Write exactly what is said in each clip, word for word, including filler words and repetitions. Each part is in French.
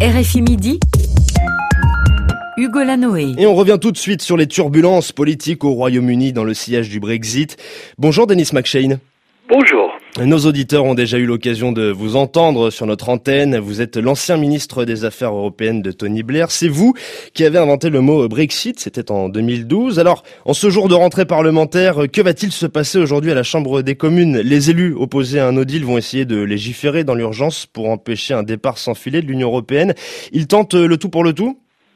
R F I Midi, Hugo Lanoé. Et on revient tout de suite sur les turbulences politiques au Royaume-Uni dans le sillage du Brexit. Bonjour Denis McShane. Bonjour. Nos auditeurs ont déjà eu l'occasion de vous entendre sur notre antenne. Vous êtes l'ancien ministre des Affaires européennes de Tony Blair. C'est vous qui avez inventé le mot Brexit, c'était en deux mille douze. Alors, en ce jour de rentrée parlementaire, que va-t-il se passer aujourd'hui à la Chambre des communes ? Les élus opposés à un no deal vont essayer de légiférer dans l'urgence pour empêcher un départ sans filet de l'Union européenne. Ils tentent le tout pour le tout ?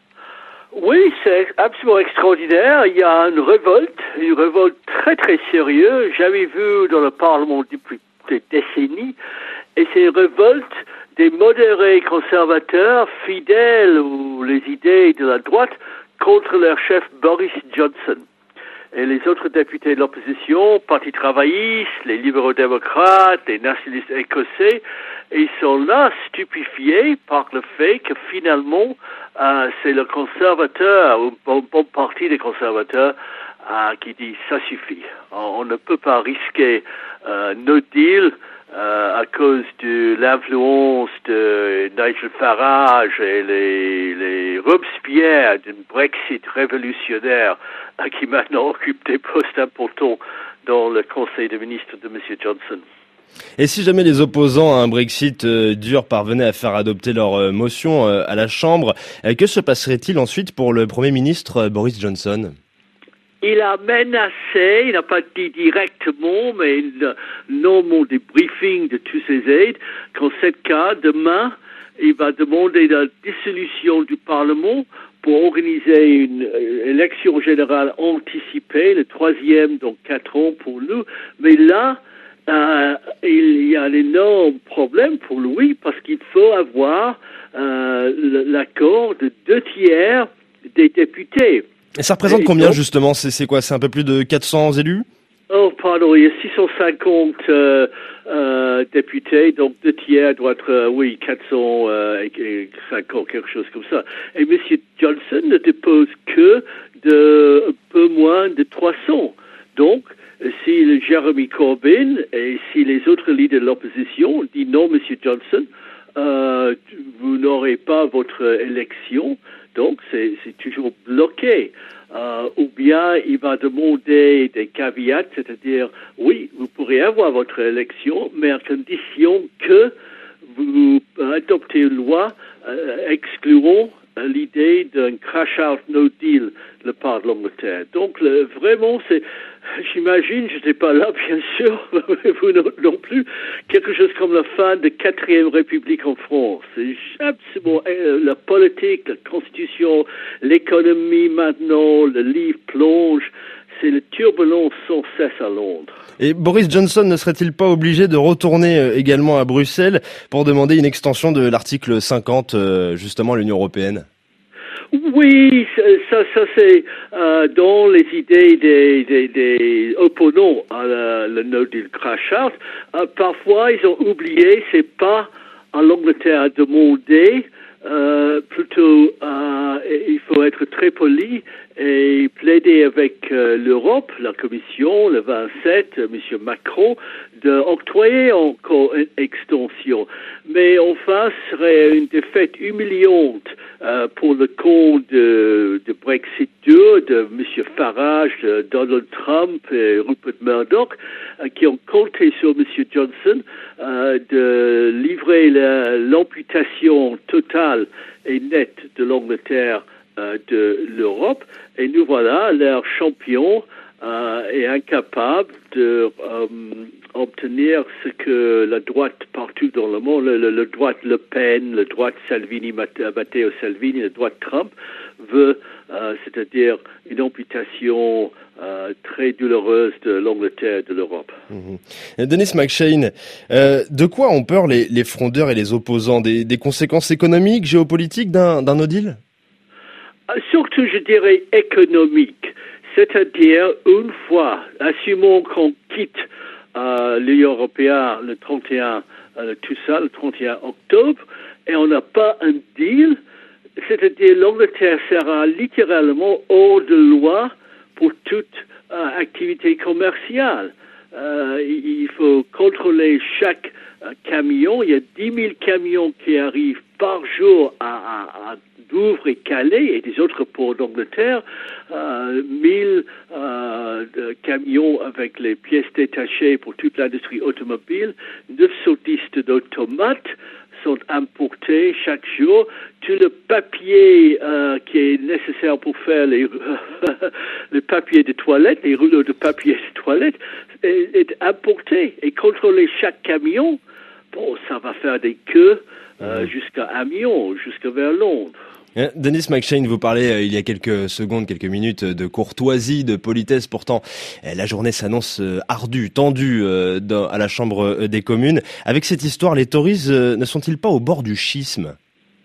Oui, c'est absolument extraordinaire. Il y a une révolte, une révolte très très sérieuse. J'avais vu dans le Parlement depuis des décennies, et c'est une révolte des modérés conservateurs fidèles aux les idées de la droite contre leur chef Boris Johnson. Et les autres députés de l'opposition, Parti travailliste, les libéraux-démocrates, les nationalistes écossais, ils sont là stupéfiés par le fait que finalement, euh, c'est le conservateur, ou bon, bon partie des conservateurs, euh, qui dit ça suffit. On, on ne peut pas risquer euh, no deal euh, à cause de l'influence de Nigel Farage et les, les Robespierre d'un Brexit révolutionnaire euh, qui maintenant occupe des postes importants dans le Conseil des ministres de M. Johnson. Et si jamais les opposants à un Brexit euh, dur parvenaient à faire adopter leur euh, motion euh, à la Chambre, euh, que se passerait-il ensuite pour le Premier ministre euh, Boris Johnson ? Il a menacé, il n'a pas dit directement, mais normalement des briefings de tous ses aides, qu'en ce cas, demain, il va demander la dissolution du Parlement pour organiser une élection générale anticipée, le troisième dans quatre ans pour nous. Mais là, euh, il y a un énorme problème pour lui parce qu'il faut avoir euh, l'accord de deux tiers des députés. Et ça représente et combien donc, justement ? C'est, c'est quoi ? C'est un peu plus de quatre cents élus ? Oh, pardon, il y a six cent cinquante euh, euh, députés, donc deux tiers doit être, euh, oui, quatre cent cinquante, quelque chose comme ça. Et M. Johnson ne dépose que de un peu moins de trois cents. Donc, si Jeremy Corbyn et si les autres leaders de l'opposition disent non, M. Johnson, euh, vous n'aurez pas votre élection, donc c'est, c'est toujours bloqué. Euh, ou bien il va demander des caveats, c'est-à-dire, oui, vous pourrez avoir votre élection, mais à condition que vous adoptez une loi euh, excluant euh, l'idée d'un crash-out no deal de la part de l'Angleterre. Donc, le, vraiment, c'est, j'imagine, je n'étais pas là, bien sûr, vous non, non plus, quelque chose comme la fin de quatrième République en France. C'est absolument euh, la politique, la constitution, l'économie maintenant, le livre plonge, c'est le turbulence sans cesse à Londres. Et Boris Johnson ne serait-il pas obligé de retourner également à Bruxelles pour demander une extension de l'article cinquante, justement, à l'Union européenne ? Oui, ça, ça c'est euh, dans les idées des, des, des opposants à la, le no deal crash out. Euh, parfois, ils ont oublié, c'est pas à l'Angleterre à demander. Euh, plutôt, euh, il faut être très poli et plaider avec euh, l'Europe, la Commission, le vingt-sept, euh, M. Macron, d'octroyer encore une extension. Mais enfin, ce serait une défaite humiliante euh, pour le compte de, de Brexit deux, de M. Farage, de Donald Trump et Rupert Murdoch, euh, qui ont compté sur M. Johnson euh, de livrer la, l'amputation totale et nette de l'Angleterre euh, de l'Europe. Et nous voilà, leur champion euh, est incapable de euh, obtenir ce que la droite partout dans le monde, le, le, le droite Le Pen, le droite Salvini, Matteo Salvini, le droite Trump veut, euh, c'est-à-dire une amputation euh, très douloureuse de l'Angleterre et de l'Europe. Mmh. Denis McShane, euh, de quoi ont peur les, les frondeurs et les opposants ? Des, des conséquences économiques, géopolitiques d'un, d'un no deal ? Surtout, je dirais, économique. C'est-à-dire, une fois, assumons qu'on quitte euh, l'Union européenne le trente et un, euh, tout ça, le trente et un octobre, et on n'a pas un deal, c'est-à-dire l'Angleterre sera littéralement hors de loi pour toute euh, activité commerciale. Euh, il faut contrôler chaque euh, camion. Il y a dix mille camions qui arrivent par jour à, à, à Douvres et Calais et des autres ports d'Angleterre, euh, mille euh, de camions avec les pièces détachées pour toute l'industrie automobile, neuf cent dix d'automates sont importés chaque jour. Tout le papier euh, qui est nécessaire pour faire les le papier de toilette, les rouleaux de papier de toilette, est, est importé et contrôlé chaque camion. Bon, ça va faire des queues euh, jusqu'à Amiens, jusqu'à vers Londres. Denis McShane, vous parlez euh, il y a quelques secondes, quelques minutes de courtoisie, de politesse. Pourtant, euh, la journée s'annonce euh, ardue, tendue euh, dans, à la Chambre euh, des communes. Avec cette histoire, les Tories euh, ne sont-ils pas au bord du schisme?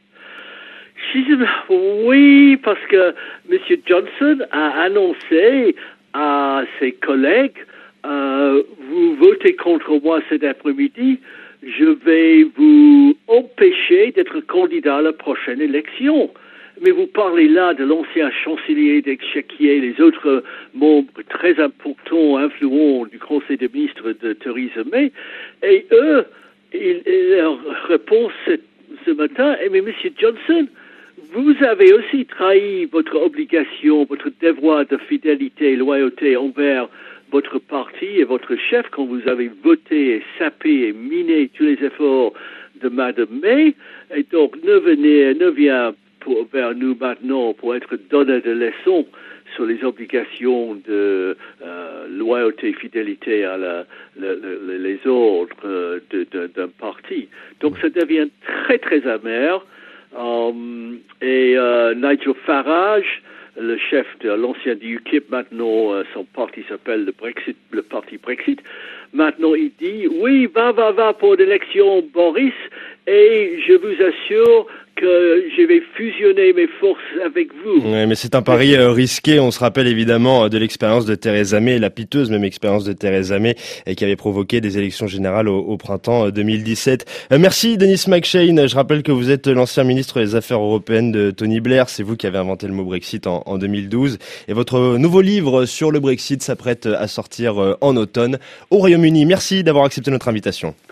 Schisme, oui, parce que M. Johnson a annoncé à ses collègues euh, vous votez contre moi cet après-midi, je vais vous empêcher d'être candidat à la prochaine élection. Mais vous parlez là de l'ancien chancelier d'Exchequer, les autres membres très importants, influents du Conseil des ministres de Theresa May, et eux, ils, leur réponse ce matin, eh, mais M. Johnson, vous avez aussi trahi votre obligation, votre devoir de fidélité et loyauté envers votre parti et votre chef quand vous avez voté et sapé et miné tous les efforts de Mme May. Et donc, ne venez, ne viens pour, vers nous maintenant pour être donneur de leçons sur les obligations de euh, loyauté et fidélité à la, la, la, les ordres de, de, d'un parti. Donc, ça devient très, très amer. Um, et euh, Nigel Farage, le chef de l'ancien du U K I P, maintenant euh, son parti s'appelle le Brexit, le parti Brexit. Maintenant, il dit oui, va, va, va pour l'élection, Boris, et je vous assure que je vais fusionner mes forces avec vous. Oui, mais c'est un pari euh, risqué. On se rappelle évidemment de l'expérience de Theresa May, la piteuse même expérience de Theresa May, et qui avait provoqué des élections générales au, au printemps deux mille dix-sept. Euh, merci Denis McShane. Je rappelle que vous êtes l'ancien ministre des Affaires européennes de Tony Blair. C'est vous qui avez inventé le mot Brexit en, en deux mille douze. Et votre nouveau livre sur le Brexit s'apprête à sortir en automne au Royaume-Uni. Merci d'avoir accepté notre invitation.